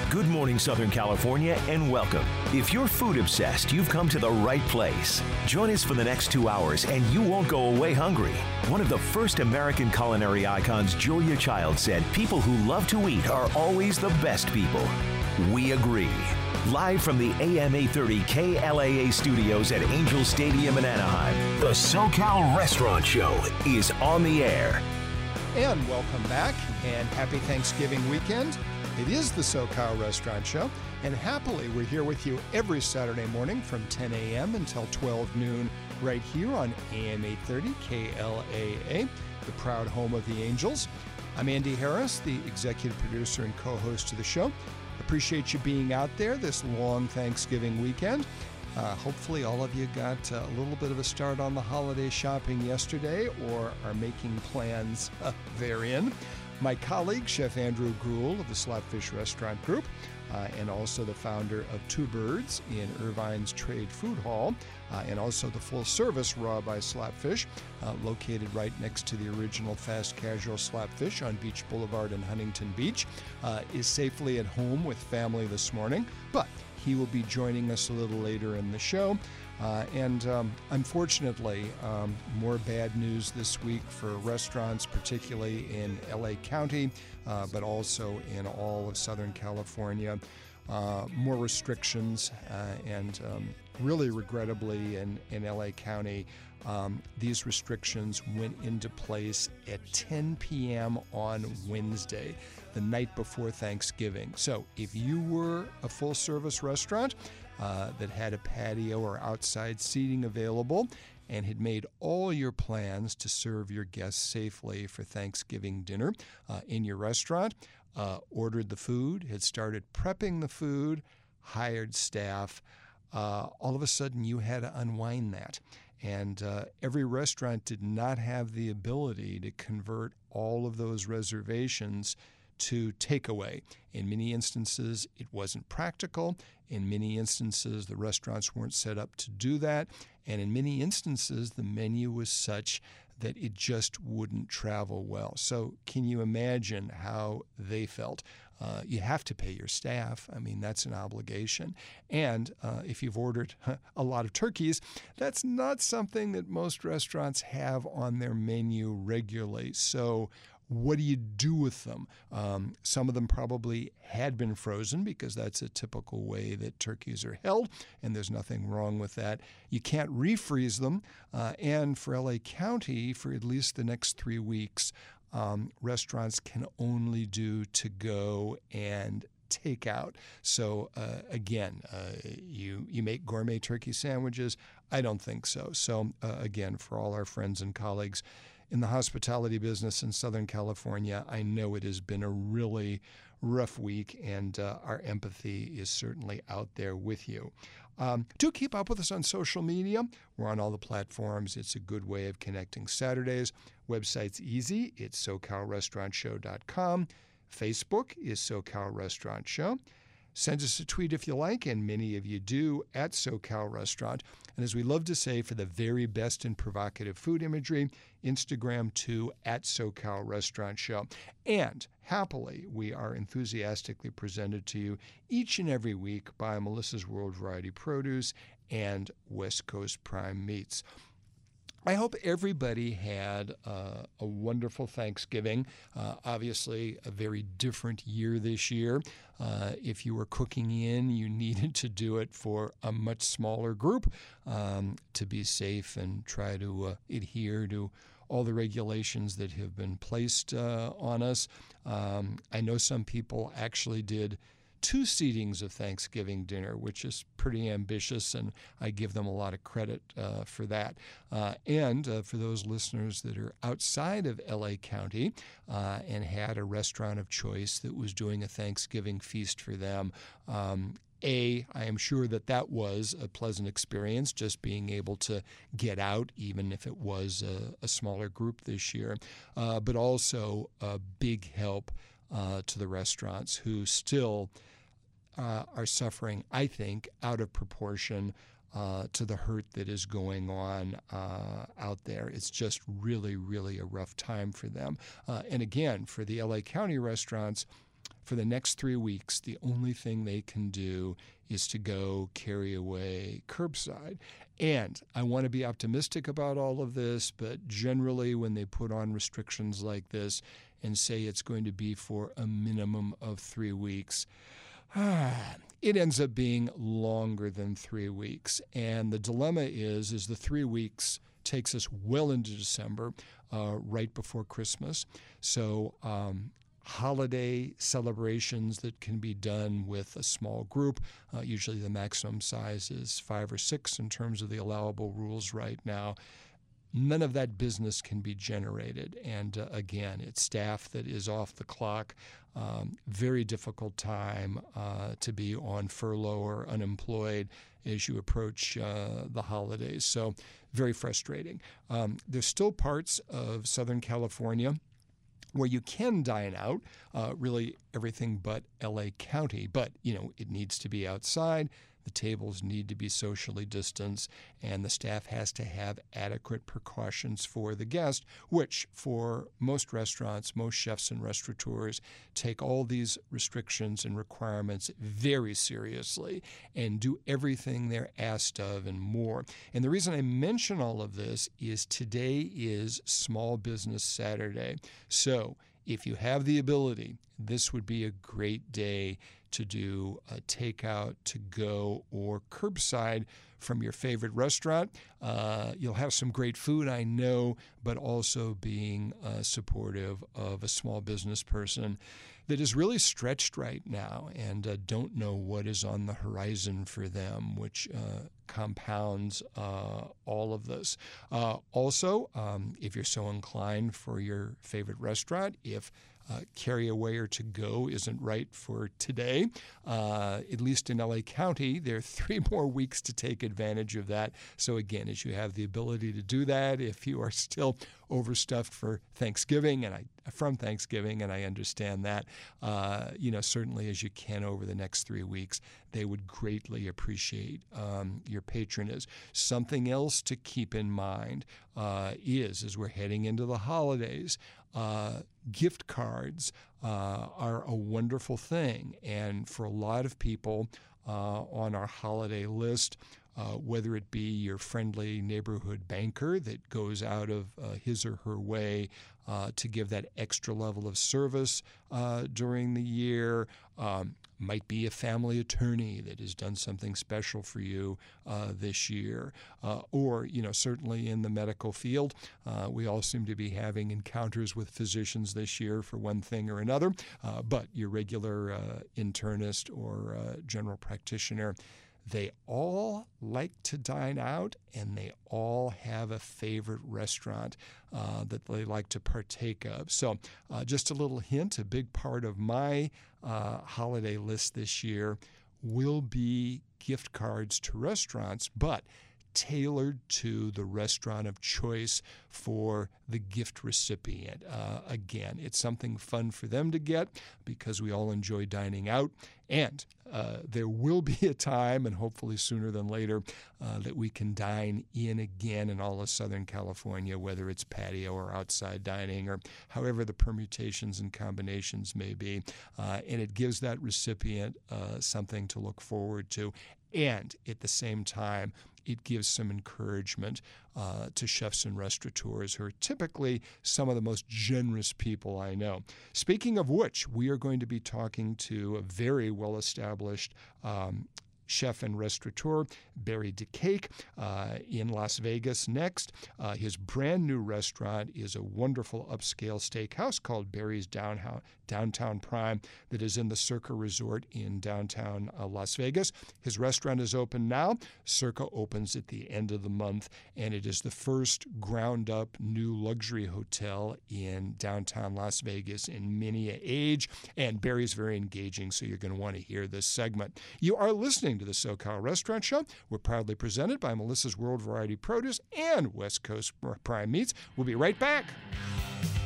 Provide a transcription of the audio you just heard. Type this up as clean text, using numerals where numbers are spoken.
Good morning, Southern California, and welcome. If you're food obsessed, you've come to the right place. Join us for the next 2 hours, and you won't go away hungry. One of the first American culinary icons, Julia Child, said people who love to eat are always the best people. We agree. Live from the AM 830 KLAA studios at Angel Stadium in Anaheim, the SoCal Restaurant Show is on the air. And welcome back, and happy Thanksgiving weekend. It is the SoCal Restaurant Show, and happily we're here with you every Saturday morning from 10 a.m. until 12 noon right here on AM 830 KLAA, the proud home of the Angels. I'm Andy Harris, the executive producer and co-host of the show. Appreciate you being out there this long Thanksgiving weekend. Hopefully all of you got a little bit of a start on the holiday shopping yesterday or are making plans therein. My colleague, Chef Andrew Gruel of the Slapfish Restaurant Group, and also the founder of Two Birds in Irvine's Trade Food Hall, and also the full-service Raw by Slapfish, located right next to the original Fast Casual Slapfish on Beach Boulevard in Huntington Beach, is safely at home with family this morning, but he will be joining us a little later in the show. Unfortunately, more bad news this week for restaurants, particularly in LA County, but also in all of Southern California. More restrictions, and really regrettably in LA County, these restrictions went into place at 10 p.m. on Wednesday, the night before Thanksgiving. So if you were a full-service restaurant that had a patio or outside seating available and had made all your plans to serve your guests safely for Thanksgiving dinner in your restaurant, ordered the food, had started prepping the food, hired staff, all of a sudden you had to unwind that. And every restaurant did not have the ability to convert all of those reservations to takeaway. In many instances, it wasn't practical. In many instances, the restaurants weren't set up to do that. And in many instances, the menu was such that it just wouldn't travel well. So can you imagine how they felt? You have to pay your staff. I mean, that's an obligation. And if you've ordered a lot of turkeys, that's not something that most restaurants have on their menu regularly. So what do you do with them? Some of them probably had been frozen because that's a typical way that turkeys are held, and there's nothing wrong with that. You can't refreeze them, and for LA County, for at least the next 3 weeks, restaurants can only do to-go and take out. So again, you make gourmet turkey sandwiches? I don't think so. So again, for all our friends and colleagues in the hospitality business in Southern California, I know it has been a really rough week, and our empathy is certainly out there with you. Do keep up with us on social media. We're on all the platforms. It's a good way of connecting Saturdays. Website's easy. It's SoCalRestaurantShow.com. Facebook is SoCal Restaurant Show. Send us a tweet if you like, and many of you do, at SoCal Restaurant. And as we love to say, for the very best in provocative food imagery, Instagram too, at SoCal Restaurant Show. And happily, we are enthusiastically presented to you each and every week by Melissa's World Variety Produce and West Coast Prime Meats. I hope everybody had a wonderful Thanksgiving. Obviously, a very different year this year. If you were cooking in, you needed to do it for a much smaller group to be safe and try to adhere to all the regulations that have been placed on us. I know some people actually did 2 seatings of Thanksgiving dinner, which is pretty ambitious, and I give them a lot of credit for that. And for those listeners that are outside of LA County and had a restaurant of choice that was doing a Thanksgiving feast for them, I am sure that was a pleasant experience, just being able to get out, even if it was a smaller group this year, but also a big help to the restaurants who still are suffering, I think, out of proportion to the hurt that is going on out there. It's just really, really a rough time for them. And again, for the LA County restaurants, for the next 3 weeks, the only thing they can do is to go carry away curbside. And I want to be optimistic about all of this, but generally when they put on restrictions like this and say it's going to be for a minimum of 3 weeks, it ends up being longer than 3 weeks. And the dilemma is the 3 weeks takes us well into December, right before Christmas. So holiday celebrations that can be done with a small group. Usually the maximum size is 5 or 6 in terms of the allowable rules right now. None of that business can be generated. And again, it's staff that is off the clock. Very difficult time to be on furlough or unemployed as you approach the holidays. So very frustrating. There's still parts of Southern California where you can dine out, really everything but LA County. But, it needs to be outside. The tables need to be socially distanced, and the staff has to have adequate precautions for the guest, which for most restaurants, most chefs and restaurateurs take all these restrictions and requirements very seriously and do everything they're asked of and more. And the reason I mention all of this is today is Small Business Saturday. So if you have the ability, this would be a great day to do a takeout, to go, or curbside from your favorite restaurant. You'll have some great food, I know, but also being supportive of a small business person that is really stretched right now and don't know what is on the horizon for them, which compounds all of this. Also, if you're so inclined for your favorite restaurant, if carry away or to go isn't right for today, at least in LA County, there are 3 more weeks to take advantage of that. So again, as you have the ability to do that, if you are still overstuffed for Thanksgiving from Thanksgiving, and I understand that, certainly as you can over the next 3 weeks, they would greatly appreciate your patronage. Something else to keep in mind is, as we're heading into the holidays, gift cards are a wonderful thing. And for a lot of people on our holiday list, whether it be your friendly neighborhood banker that goes out of his or her way to give that extra level of service during the year, might be a family attorney that has done something special for you this year, or certainly in the medical field, we all seem to be having encounters with physicians this year for one thing or another, but your regular internist or general practitioner, they all like to dine out, and they all have a favorite restaurant that they like to partake of. So just a little hint, a big part of my holiday list this year will be gift cards to restaurants, but tailored to the restaurant of choice for the gift recipient. Again, it's something fun for them to get because we all enjoy dining out. And there will be a time, and hopefully sooner than later, that we can dine in again in all of Southern California, whether it's patio or outside dining or however the permutations and combinations may be. And it gives that recipient something to look forward to. And at the same time, it gives some encouragement to chefs and restaurateurs who are typically some of the most generous people I know. Speaking of which, we are going to be talking to a very well-established chef and restaurateur, Barry DeCake, in Las Vegas next. His brand new restaurant is a wonderful upscale steakhouse called Barry's Downtown Prime that is in the Circa Resort in downtown Las Vegas. His restaurant is open now. Circa opens at the end of the month, and it is the first ground-up new luxury hotel in downtown Las Vegas in many an age, and Barry's very engaging, so you're going to want to hear this segment. You are listening to the SoCal Restaurant Show. We're proudly presented by Melissa's World Variety Produce and West Coast Prime Meats. We'll be right back.